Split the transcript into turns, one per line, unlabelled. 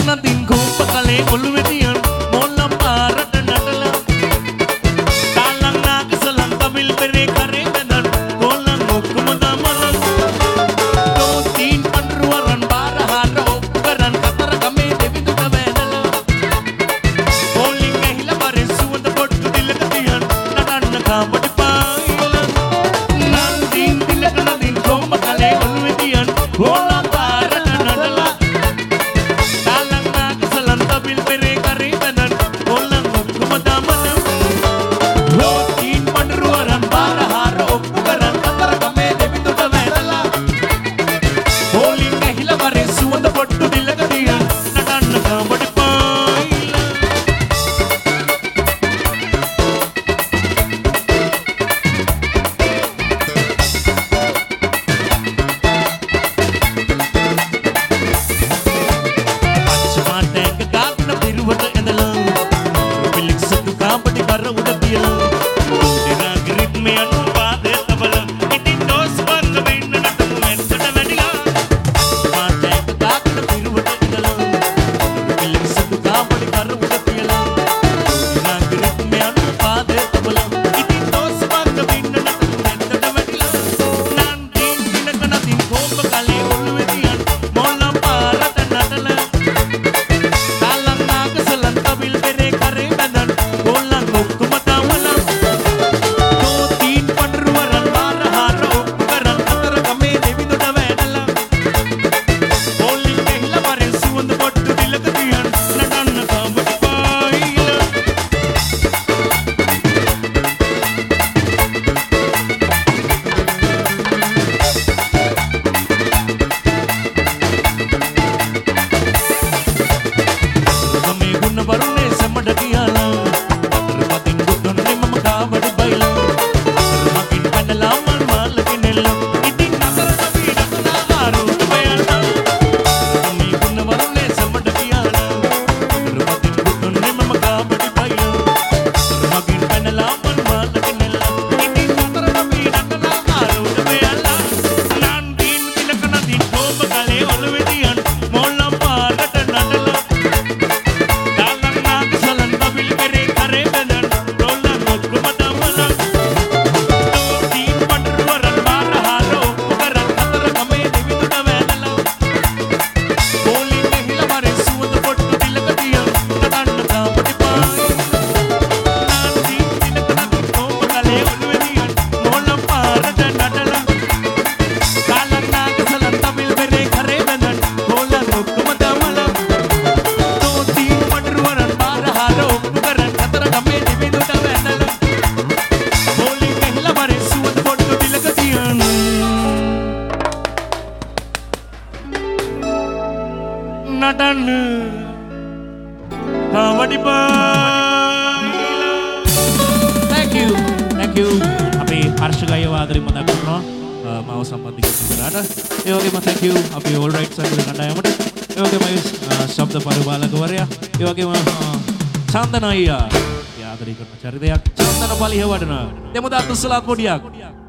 දින් කෝප කලේ ඔළුවේ තියන් මොල්ලම් පාරට නටලා තාලං නාගසලන් තමිල් පෙරේ කරේ බඳන් කොල්ලන් ඔක්කොම දමලන් තෝ තීන් පන්රුවරන් බාරහාර ඔක්කරන් කතර ගමේ දෙවිදුට වැදලා ඕලින් ඇහිලා වරේ සුවඳ පොට්ටු දිලක තියන් නටන්න කාමඩ පායිල නන් දින් දිලක නදින් කෝප කලේ ඔළුවේ තියන් කොල්ලන් පාරට නටලා තාලං නාගසලන් තමිල් පෙරේ කරේ බඳන් කොල්ලන් ඔක්කොම දමලන් තෝ තීන් පන්රුවරන් බාරහාර ඔක්කරන් කතර ගමේ දෙවිදුට වැදලා ඕලින් ඇහිලා වරේ සුවඳ පොට්ටු දිලක තියන් නටන්න කාමඩ පායිල පච්චමාටේක ගාන පිරුවට ඇඳලා පිලික් සතු කාපටි කර උඩ තියලා දෙනා ග්‍රිප් මේ අනුපාදේ තබලා ඉතින් ඩෝස් වංග වෙන්න නටමු මෙත්තට වැඩිලා පච්චමාටේක ගාන පිරුවට ඇඳලා පිලික් සතු කාපටි කර උඩ තියලා දෙනා ග්‍රිප් මේ අනුපාදේ තබලා ඉතින් ඩෝස් වංග වෙන්න නටමු මෙත්තට වැඩිලා නන් දින් දිනක නදින් කෝප කලේ ඔළුවේ තියන් මොල්ලම් පාරට නටලා තාලං නාගසලන් තමිල් පෙරේ කරේ බඳන් කොල්ලන් ඔක්කොම දමලන් තෝ තීන් පන්රුවරන් බාරහාර ඔක්කරන් කතර ගමේ දෙවිදුට වැදලා ඕලින් ඇහිලා වරෙන් සුවඳ පොට්ටු දිලක තියන් නටන්න කාමඩ පායිල ගමේ ගුණ වරුනේ සැමඩ කියලා අතර පතින් ගොඩොන්නේ මම කාවඩ බයිලා අතර මකින් පැනලා මල් මාලකින් එල්ල ඉතින් අතර අපි නටලා ආරුට බයලා ගමේ ගුණ වරුනේ සැමඩ කියලා අතර පතින් ගොඩොන්නේ මම කාවඩ බයිලා අතර මකින් පැනලා මල් මාලකින් එල්ල ඉතින් අතර අපි නටලා ආරුට බයලා නන් දින් දිලක නදින් කෝප කලේ ඔළුවේ තියන් මොල්ලම් පාරට නටලා තාලං නාගසලන් තමිල් පෙරේ කරේ බඳන් කොල්ලන් ඔක්කොම දමලන් තෝ තීන් පන්රුවරන් බාරහාර ඔක්කොරන් කතර ගමේ දෙවිදුට වැදලා ඕලින් ඇහිලා වරේ සුවඳ පොට්ටු දිලක තියන් නටන්න කාමඩ පායිල නන් දින් දිනක නදින් කෝප කලේ ඔළුවේ තියන් මොල්ලම් පාරට නටලා තාලං නාගසලන් තමිල් පෙරේ කරේ බඳන් කොල්ලන් ඔක්කොම දමලන් තෝ තීන් පන්රුවරන් බාරහාර ඔක්කොරන් කතර ගමේ දෙවිදුට වැදලා ඕලින් ඇහිලා වරේ සුවඳ පොට්ටු දිලක තියන් නටන්න කාමඩ පායිල thank you අපේ හර්ෂ ගයව ආදරෙන් මතක් කරනවා මාව සම්බන්ධ කරගන්නට ඒ වගේම thank you අපේ all right සංගීත කණ්ඩායමට ඒ වගේම ශබ්ද පරිපාලකවරයා ඒ වගේම චන්දන අයියා ආදරය කරන චරිතයක් චන්දන පලිහ වඩන දෙමුදා තුස්සලාත් පොඩියක්